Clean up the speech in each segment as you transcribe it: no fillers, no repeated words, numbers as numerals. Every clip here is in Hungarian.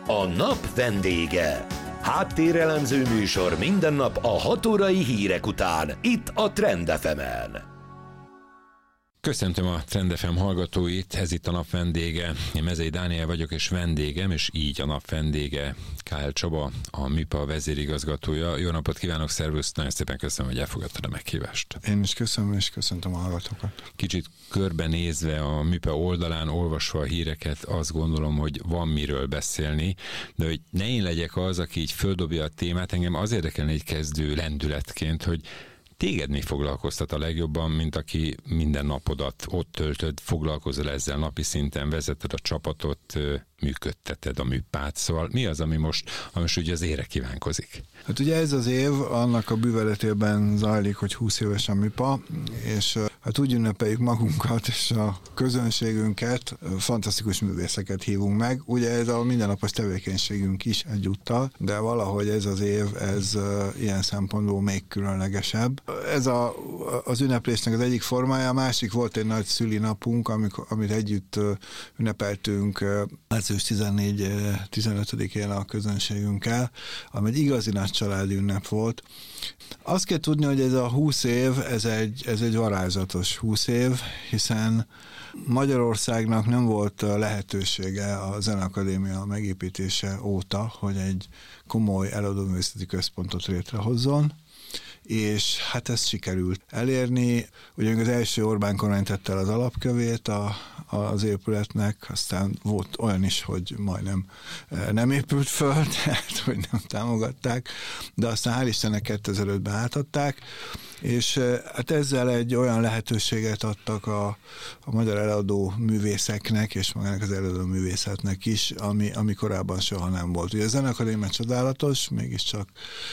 A nap vendége. Háttérelemző műsor minden nap a 6 órai hírek után, itt a Trend FM-en. Köszöntöm a Trend FM hallgatóit, ez itt a nap vendége. Én Mezei Dániel vagyok, és vendégem, és így a nap vendége Kál Csaba, a MIPA vezérigazgatója. Jó napot kívánok, szervusz, nagyon szépen köszönöm, hogy elfogadtad a meghívást. Én is köszönöm, és köszöntöm a hallgatókat. Kicsit körbenézve a MIPA oldalán, olvasva a híreket, azt gondolom, hogy van miről beszélni, de hogy ne én legyek az, aki így földobja a témát, engem az érdekelne egy kezdő lendületként, hogy téged mi foglalkoztat a legjobban, mint aki minden napodat ott töltöd, foglalkozol ezzel napi szinten, vezeted a csapatot, működteted a MIPA-t, szóval mi az, ami most ugye az ére kívánkozik? Hát ugye ez az év annak a bűveletében zajlik, hogy 20 éves a MIPA, és hát úgy ünnepeljük magunkat és a közönségünket, fantasztikus művészeket hívunk meg. Ugye ez a mindennapos tevékenységünk is egyúttal, de valahogy ez az év, ez ilyen szempontból még különlegesebb. Ez az ünneplésnek az egyik formája, a másik volt egy nagy szülinapunk, amit együtt ünnepeltünk március 14-15-én a közönségünkkel, ami egy igazi nagy családi ünnep volt. Azt kell tudni, hogy ez a 20 év, ez egy varázslatos 20 év, hiszen Magyarországnak nem volt lehetősége a Zeneakadémia megépítése óta, hogy egy komoly előadóművészeti központot létrehozzon, és hát ezt sikerült elérni. Ugye az első Orbán kormány tette el az alapkövét az épületnek, aztán volt olyan is, hogy majdnem nem épült föl, tehát hogy nem támogatták, de aztán hál' Istennek 2005-ben átadták, és hát ezzel egy olyan lehetőséget adtak a magyar előadó művészeknek, és magának az előadó művészetnek is, ami korábban soha nem volt. Ugye a Zeneakadémia csodálatos, mégiscsak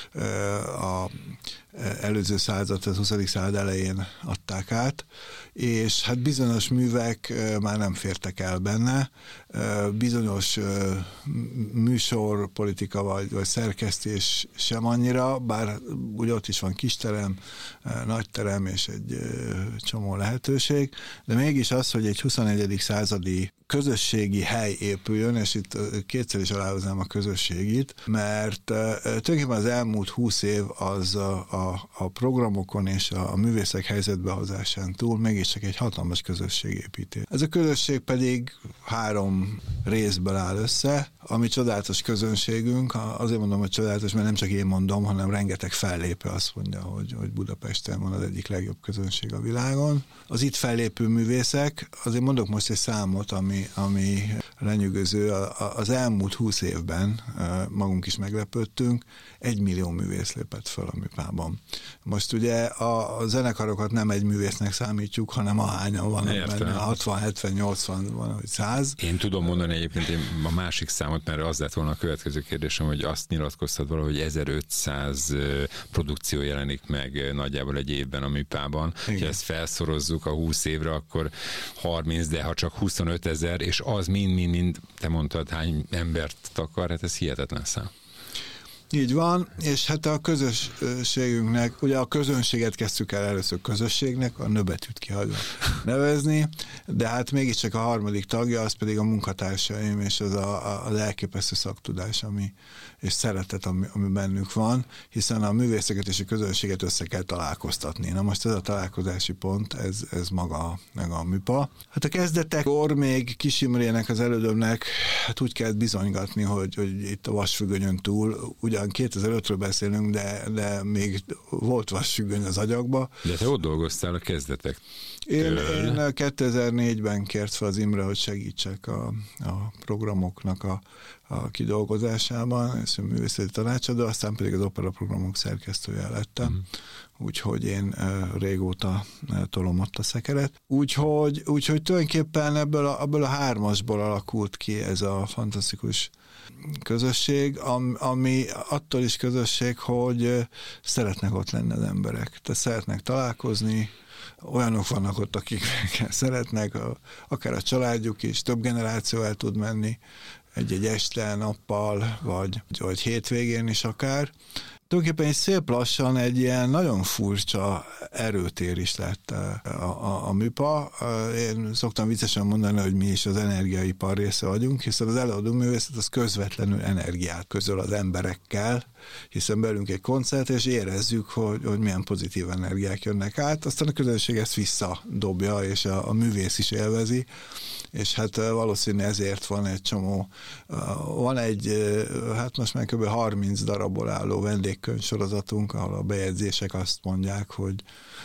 a előző század, az 20. század elején adták át, és hát bizonyos művek már nem fértek el benne, bizonyos műsorpolitika vagy szerkesztés sem annyira, bár ugye ott is van kisterem, nagyterem és egy csomó lehetőség, de mégis az, hogy egy 21. századi közösségi hely épüljön, és itt kétszer is aláhoznám a közösségit, mert tulajdonképpen az elmúlt 20 év az a programokon és a művészek helyzetbehozásán túl mégiscsak egy hatalmas közösségépítés. Ez a közösség pedig 3 részből áll össze, ami csodálatos közönségünk, azért mondom, hogy csodálatos, mert nem csak én mondom, hanem rengeteg fellépő azt mondja, hogy Budapesten van az egyik legjobb közönség a világon. Az itt fellépő művészek, azért mondok most egy számot, ami lenyűgöző, az elmúlt 20 évben magunk is meglepődtünk, 1 millió művész lépett fel a MIPA-ban. Most ugye a zenekarokat nem egy művésznek számítjuk, hanem ahányan vannak benne, 60, 70, 80, van, hogy 100. Én tudom mondani egyébként a másik számot, mert az lett volna a következő kérdésem, hogy azt nyilatkoztad valahogy 1500 produkció jelenik meg nagyjából egy évben a MIPA-ban. Ha ezt felszorozzuk a 20 évre, akkor 30, de ha csak 25 000, és az mind, te mondtad, hány embert takar, hát ez hihetetlen szám. Így van, és hát a közösségünknek, ugye a közönséget kezdtük el először közösségnek, a nöbetűt kihagyva nevezni, de hát mégiscsak a harmadik tagja, az pedig a munkatársaim, és az elképesztő szaktudás, és szeretet, ami bennük van, hiszen a művészeket és a közönséget össze kell találkoztatni. Na most ez a találkozási pont, ez maga a MIPA. Hát a kezdetekkor még Kis Imrének, az elődömnek, hát úgy kellett bizonygatni, hogy itt a vasfüggönyön túl, ugyan 2005-ről beszélünk, de még volt vasfüggöny az agyakba. De te ott dolgoztál a kezdetek. Én 2004-ben kért fel az Imre, hogy segítsek a programoknak a kidolgozásában, ez a művészeti tanácsadó, aztán pedig az operaprogramok szerkesztője lettem. Úgyhogy én régóta tolom ott a szekeret. Úgyhogy tulajdonképpen ebből a 3-asból alakult ki ez a fantasztikus közösség, ami attól is közösség, hogy szeretnek ott lenni az emberek. Tehát szeretnek találkozni, olyanok vannak ott, akik szeretnek, akár a családjuk is, több generáció el tud menni, egy este, nappal, vagy hétvégén is akár. Tulajdonképpen is szép lassan egy ilyen nagyon furcsa erőtér is lett a műpa. Én szoktam viccesen mondani, hogy mi is az energiaipar része vagyunk, hiszen az előadóművészet az közvetlenül energiát közöl az emberekkel, hiszen belünk egy koncert, és érezzük, hogy milyen pozitív energiák jönnek át, aztán a közönség ezt visszadobja, és a művész is élvezi, és hát valószínű ezért van egy csomó, hát most már kb. 30 darabból álló vendégkönyvsorozatunk, ahol a bejegyzések azt mondják, hogy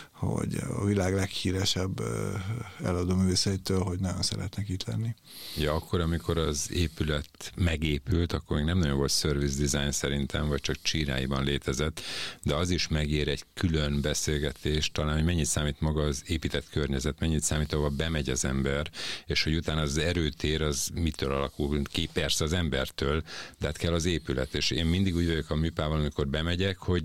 a világ leghíresebb eladóművészeitől, hogy nagyon szeretnek itt lenni. Ja, akkor, amikor az épület megépült, akkor még nem nagyon volt service design szerintem, vagy csak csíráiban létezett, de az is megér egy külön beszélgetést, talán, hogy mennyit számít maga az épített környezet, mennyit számít, ahova bemegy az ember, és hogy utána az erőtér az mitől alakul ki, persze az embertől, de hát kell az épület, és én mindig úgy vagyok a műpával, amikor bemegyek, hogy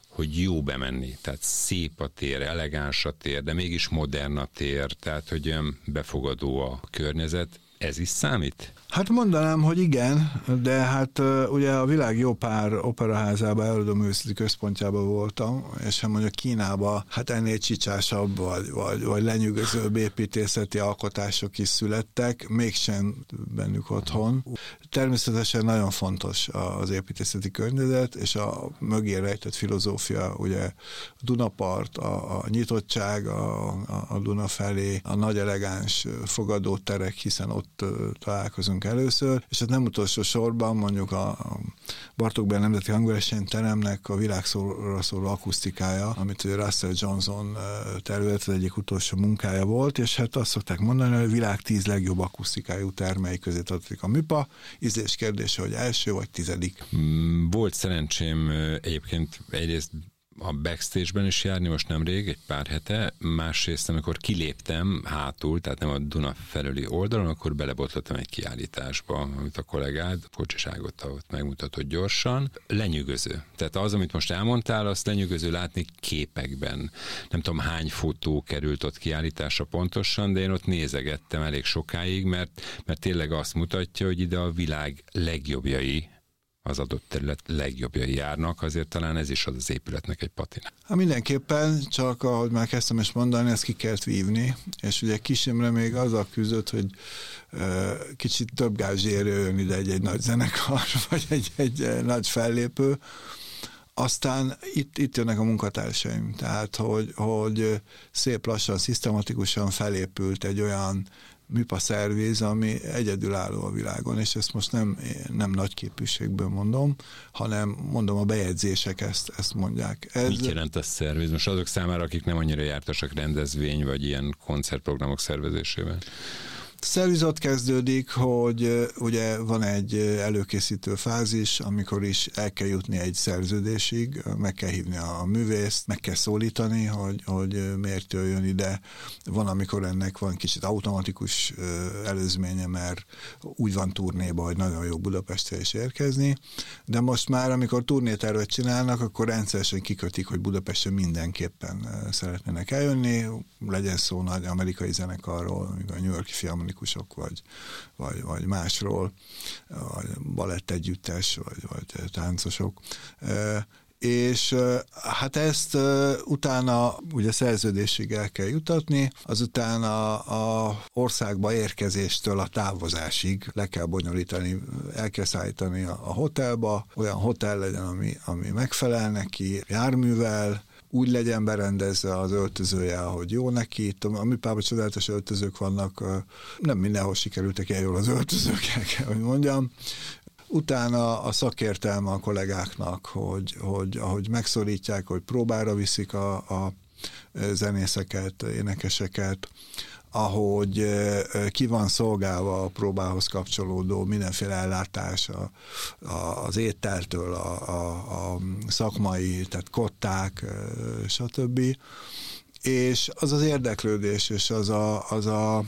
jó bemenni, tehát szép a tér, elegáns a tér, de mégis modern a tér, tehát hogy olyan befogadó a környezet. Ez is számít? Hát mondanám, hogy igen, de hát ugye a világ jó pár operaházában, előadóművészeti központjában voltam, és hát mondjuk Kínában hát ennél csicsásabb vagy lenyűgözőbb építészeti alkotások is születtek, mégsem bennük otthon. Természetesen nagyon fontos az építészeti környezet, és a mögé rejtett filozófia, ugye a Dunapart, a nyitottság a Duna felé, a nagy elegáns fogadóterek, hiszen ott találkozunk először, és hát nem utolsó sorban mondjuk a Bartók Béla Nemzeti Hangversenyteremnek a világszóra szóló akusztikája, amit Russell Johnson tervezett, az egyik utolsó munkája volt, és hát azt szokták mondani, hogy a világ 10 legjobb akusztikájú termei közé tartozik a műpa. Ízlés kérdése, hogy első vagy 10. Volt szerencsém egyébként egyrészt a backstage-ben is járni most nemrég, egy pár hete, másrészt, amikor kiléptem hátul, tehát nem a Duna felüli oldalon, akkor belebotlottam egy kiállításba, amit a kollégád, Kocsiságot ott megmutatott gyorsan. Lenyűgöző. Tehát az, amit most elmondtál, azt lenyűgöző látni képekben. Nem tudom, hány fotó került ott kiállításra pontosan, de én ott nézegettem elég sokáig, mert tényleg azt mutatja, hogy ide a világ legjobbjai, az adott terület legjobbjai járnak, azért talán ez is az épületnek egy patina. Hát mindenképpen, csak ahogy már kezdtem is mondani, ezt ki kellett vívni, és ugye Kis Imre még azzal küzdött, hogy kicsit több gázsért jön ide egy nagy zenekar, vagy egy nagy fellépő. Aztán itt jönnek a munkatársaim, tehát hogy szép lassan, szisztematikusan felépült egy olyan műpa szerviz, ami egyedülálló a világon, és ezt most nem nagy képűségből mondom, hanem mondom, a bejegyzések ezt mondják. Mit jelent a szerviz? Most azok számára, akik nem annyira jártasak rendezvény, vagy ilyen koncertprogramok szervezésében? Szervizat kezdődik, hogy ugye van egy előkészítő fázis, amikor is el kell jutni egy szerződésig, meg kell hívni a művészt, meg kell szólítani, hogy miért jöjjön ide. Van, amikor ennek van kicsit automatikus előzménye, mert úgy van turnéba, hogy nagyon jó Budapestre is érkezni, de most már, amikor turnétervet csinálnak, akkor rendszeresen kikötik, hogy Budapestre mindenképpen szeretnének eljönni, legyen szó nagy amerikai zenekarról, a New York-i Filharmonikusok, vagy másról, vagy balettegyüttes, vagy táncosok. És hát ezt utána ugye szerződésig el kell jutatni, azután a országba érkezéstől a távozásig le kell bonyolítani, el kell szállítani a hotelba, olyan hotel legyen, ami megfelel neki, járművel, úgy legyen berendezve az öltözője, ahogy jó neki. Itt a műpában csodálatos öltözők vannak, nem mindenhol sikerültek ilyen jól az öltözők, el kell, hogy mondjam. Utána a szakértelme a kollégáknak, hogy ahogy megszorítják, hogy próbára viszik a zenészeket, énekeseket, ahogy ki van szolgálva a próbához kapcsolódó mindenféle ellátás, az ételtől, a szakmai, tehát kották, stb. És az érdeklődés, és az a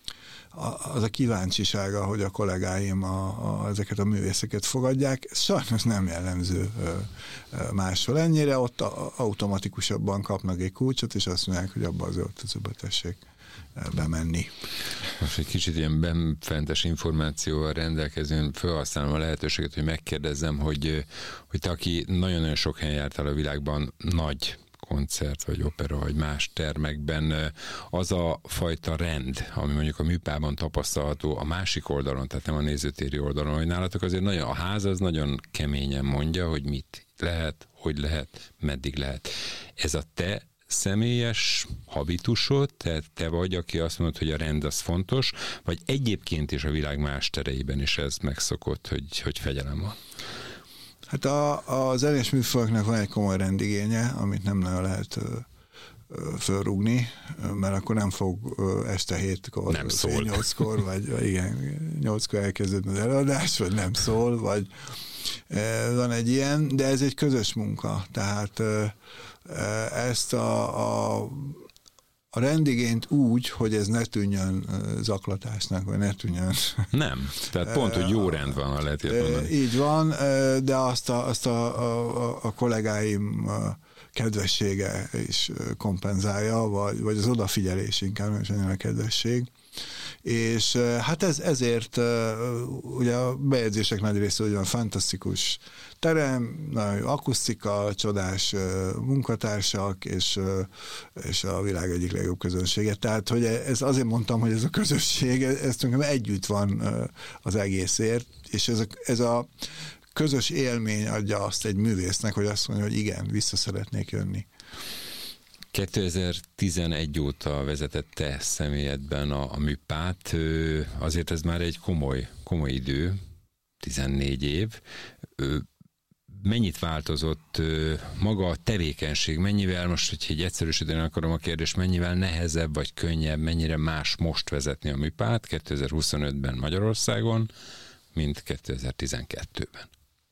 kíváncsisága, hogy a kollégáim ezeket a művészeket fogadják, sajnos nem jellemző máshol ennyire, ott automatikusabban kapnak egy kulcsot, és azt mondják, hogy abba az öltözőbe tessék bemenni. Most egy kicsit ilyen benfentes információval rendelkezően felhasználom a lehetőséget, hogy megkérdezzem, hogy te, aki nagyon-nagyon sok helyen jártál a világban, nagy koncert, vagy opera, vagy más termekben, az a fajta rend, ami mondjuk a műpában tapasztalható a másik oldalon, tehát nem a nézőtéri oldalon, hogy nálatok azért nagyon, a ház az nagyon keményen mondja, hogy mit lehet, hogy lehet, meddig lehet. Ez a te személyes habitusod, te vagy, aki azt mondod, hogy a rend az fontos, vagy egyébként is a világ más tereiben is ez megszokott, hogy fegyelem van? Hát a zenés műfajoknak van egy komoly rendigénye, amit nem nagyon lehet fölrúgni, mert akkor nem fog este 7-kor, nem szól. 8-kor, vagy igen, 8-kor elkezdődni az előadás, vagy nem szól, vagy van egy ilyen, de ez egy közös munka, tehát ezt a rendigényt úgy, hogy ez ne tűnjön zaklatásnak, vagy ne tűnjön... Nem, tehát pont, hogy jó rend van, ha lehet ilyet mondani. Így van, de azt a kollégáim kedvessége is kompenzálja, vagy az odafigyelés inkább, nem is annyira a kedvesség. És hát ezért ugye a bejegyzések nagy része ugye van fantasztikus terem, nagy akusztika, csodás munkatársak, és a világ egyik legjobb közönsége. Tehát, hogy ez azért mondtam, hogy ez a közösség, ez tulajdonképpen együtt van az egészért, és ez a közös élmény adja azt egy művésznek, hogy azt mondja, hogy igen, vissza szeretnék jönni. 2011 óta vezetett te személyedben a műpát, azért ez már egy komoly idő, 14 év. Mennyit változott maga a tevékenység? Mennyivel, most, hogy egy egyszerűsíteni akarom a kérdést, mennyivel nehezebb vagy könnyebb, mennyire más most vezetni a műpát 2025-ben Magyarországon, mint 2012-ben?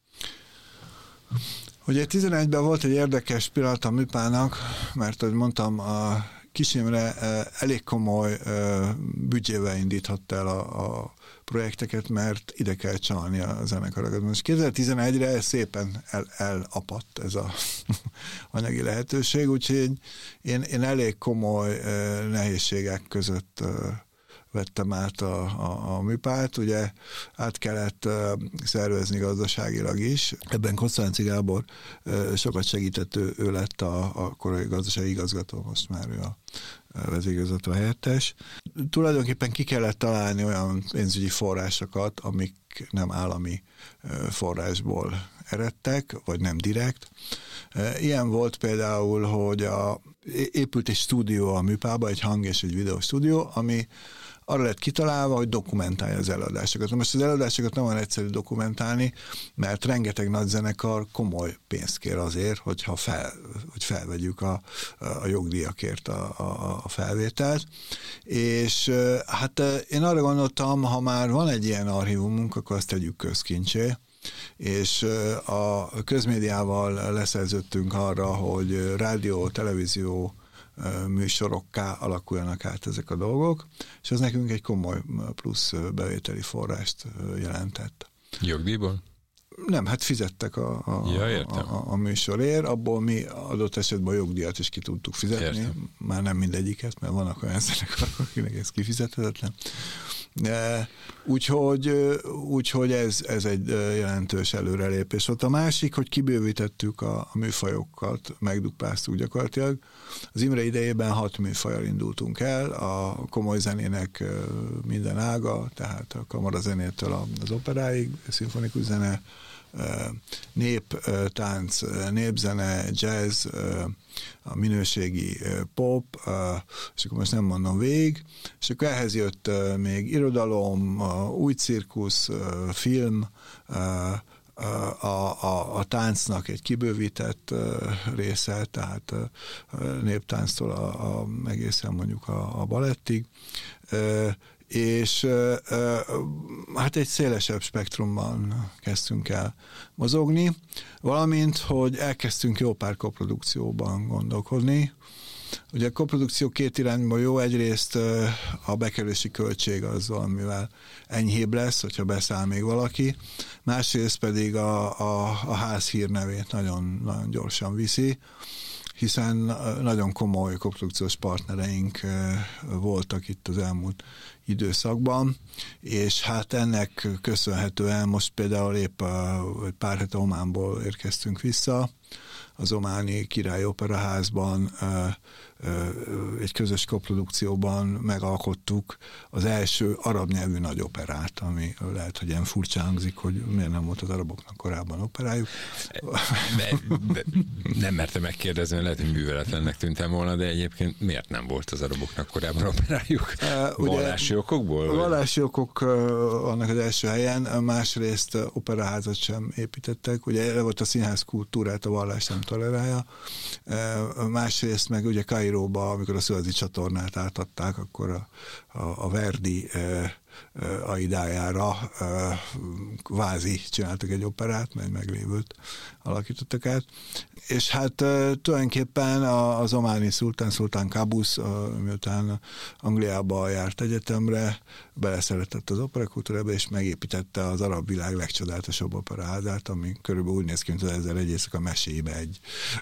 Ugye 11-ben volt egy érdekes pillanat a műpának, mert, ahogy mondtam, a Kis Imre elég komoly büdzsével indíthatta el a projekteket, mert ide kell csalni a zenekarokat. Most 2011-re szépen elapadt ez a anyagi lehetőség, úgyhogy én elég komoly nehézségek között vettem át a műpát, ugye át kellett szervezni gazdaságilag is. Ebben Kosztolánci Gábor sokat segített, ő lett a korai gazdasági igazgató, most már ő a vezérigazgató helyettes. Tulajdonképpen ki kellett találni olyan pénzügyi forrásokat, amik nem állami forrásból eredtek, vagy nem direkt. Ilyen volt például, hogy épült egy stúdió a műpába, egy hang- és egy videó stúdió, ami arra lett kitalálva, hogy dokumentálja az előadásokat. Most az előadásokat nem olyan egyszerű dokumentálni, mert rengeteg nagy zenekar komoly pénzt kér azért, hogy felvegyük a jogdíjakért a felvételt. És hát én arra gondoltam, ha már van egy ilyen archívumunk, akkor azt tegyük közkincsé, és a közmédiával leszerződtünk arra, hogy rádió, televízió műsorokká alakuljanak át ezek a dolgok, és ez nekünk egy komoly plusz bevételi forrást jelentett. Jogdíjból? Nem, hát fizettek a műsorért, abból mi adott esetben a jogdíjat is ki tudtuk fizetni, értem. Már nem mindegyiket, mert vannak olyan zenekarok, akinek ez kifizethetetlen. Úgyhogy ez egy jelentős előrelépés volt. A másik, hogy kibővítettük a műfajokat, megdupáztuk gyakorlatilag. Az Imre idejében 6 műfajjal indultunk el, a komoly zenének minden ága, tehát a kamarazenétől az operáig, szimfonikus zene, néptánc, népzene, jazz, a minőségi pop, és akkor most nem mondom végig, és akkor ehhez jött még irodalom, új cirkusz, film, a táncnak egy kibővített része, tehát néptánctól egészen mondjuk a balettig, és hát egy szélesebb spektrumban kezdtünk el mozogni, valamint, hogy elkezdtünk jó pár koprodukcióban gondolkodni. Ugye a koprodukció 2 irányban jó, egyrészt a bekerülési költség az valamivel enyhébb lesz, hogyha beszáll még valaki, másrészt pedig a ház hírnevét nagyon, nagyon gyorsan viszi, hiszen nagyon komoly koprodukciós partnereink voltak itt az elmúlt időszakban, és hát ennek köszönhetően most például épp pár hete Ománból érkeztünk vissza, az ománi Király Operaházban egy közös koprodukcióban megalkottuk az első arab nyelvű nagy operát, ami lehet, hogy ilyen furcsa hangzik, hogy miért nem volt az araboknak korábban operájuk. Nem mertem megkérdezni, lehet, hogy műveletlennek tűntem volna, de egyébként miért nem volt az araboknak korábban operájuk? Vallási okokból? Vallási okok annak az első helyen, másrészt operaházat sem építettek, ugye erre volt a színház kultúrát, a vallás nem tolerálja, másrészt meg ugye Kairóba, amikor a Szuezi csatornát átadták, akkor a Verdi aidájára kvázi csináltak egy operát, mert meglévőt alakítottak át. És hát tulajdonképpen az ománi Sultán Qaboos, miután Angliába járt egyetemre, beleszeretett az operakultúrába, és megépítette az arab világ legcsodálatosabb operaházát, ami körülbelül úgy néz ki, mint az 1001 éjszaka mesébe egy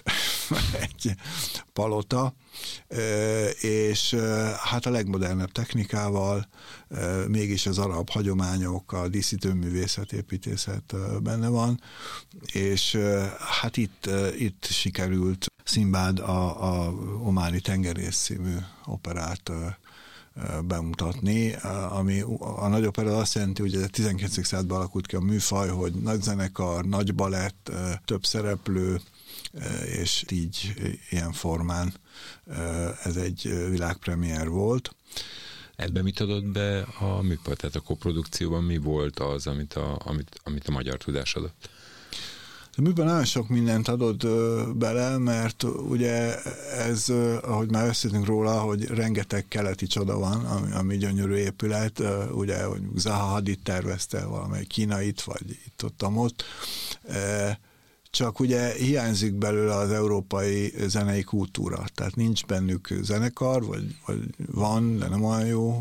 palota, és hát a legmodernebb technikával, mégis az arab hagyományok, a díszítőművészet, építészet benne van, és hát itt sikerült Szimbád a ománi tengerész című operát bemutatni, ami a nagy opera azt jelenti, hogy a 19. században alakult ki a műfaj, hogy nagy zenekar, nagy balett, több szereplő, és így ilyen formán ez egy világpremiér volt. Ebben mit adott be a műpa? Tehát a koprodukcióban mi volt az, amit a magyar tudás adott? A műben nagyon sok mindent adott bele, mert ugye ez, ahogy már beszéltünk róla, hogy rengeteg keleti csoda van, ami gyönyörű épület, ugye, hogy Zaha Hadid tervezte valamely kínait, vagy itt-ott. Csak ugye hiányzik belőle az európai zenei kultúra, tehát nincs bennük zenekar, vagy van, de nem olyan jó,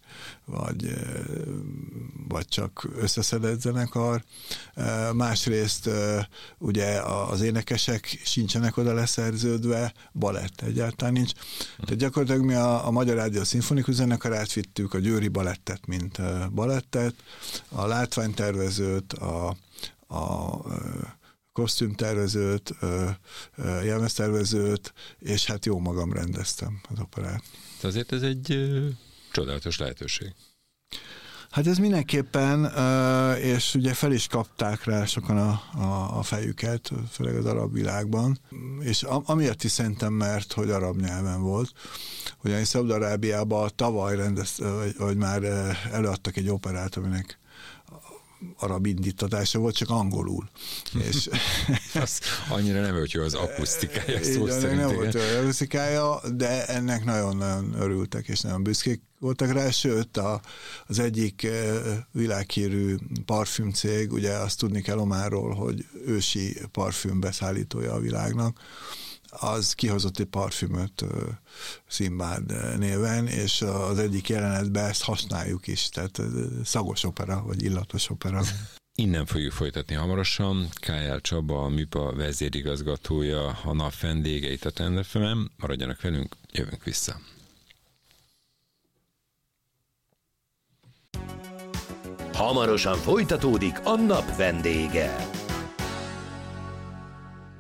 vagy csak összeszedett zenekar. Másrészt ugye az énekesek sincsenek oda leszerződve, balett egyáltalán nincs. Tehát gyakorlatilag mi a Magyar Rádió Szimfonikus Zenekarát vittük, a Győri Balettet, mint balettet, a látványtervezőt, a kosztümtervezőt, jelmeztervezőt, és hát jó magam rendeztem az operát. Azért ez egy csodálatos lehetőség. Hát ez mindenképpen, és ugye fel is kapták rá sokan a fejüket, főleg az arab világban, és amiatt is szerintem, mert hogy arab nyelven volt, ugyanis Szaúd-Arábiában tavaly rendezte, vagy már előadtak egy operát, aminek arab indítatása volt, csak angolul. És az annyira nem volt jó az akusztikája, szó szerint. Nem volt jó az akusztikája, de ennek nagyon-nagyon örültek, és nagyon büszkék voltak rá, sőt az egyik világhírű parfümcég, ugye azt tudni kell Ománról, hogy ősi parfüm beszállítója a világnak, az kihozott egy parfümöt Szimbád néven, és az egyik jelenetben ezt használjuk is, tehát szagos opera, vagy illatos opera. Innen fogjuk folytatni hamarosan. K.L. Csaba, a műpa vezérigazgatója, a nap vendége itt a Trend FM-en. Maradjanak velünk, jövünk vissza. Hamarosan folytatódik a nap vendége.